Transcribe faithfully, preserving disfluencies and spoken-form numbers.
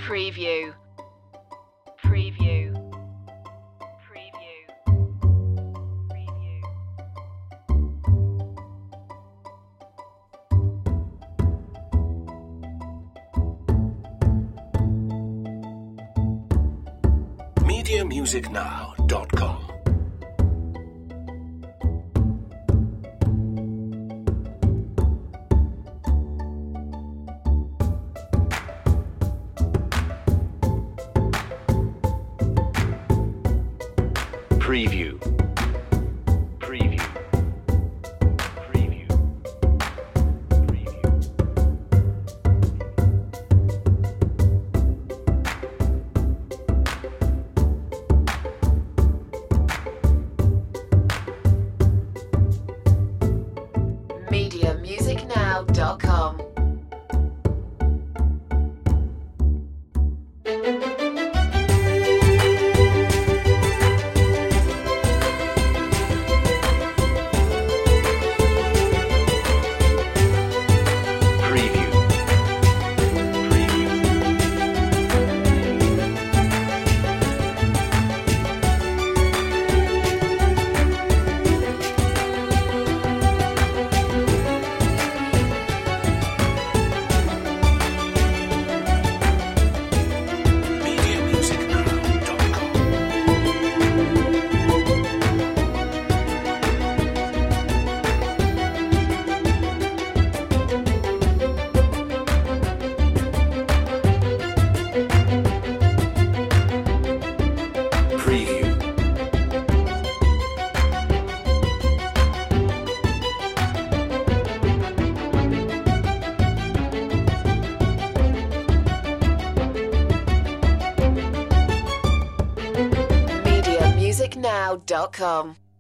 Preview. Preview. Preview. Preview. media music now dot com Preview. Preview. Preview. Preview. media music now dot com. media music now dot com.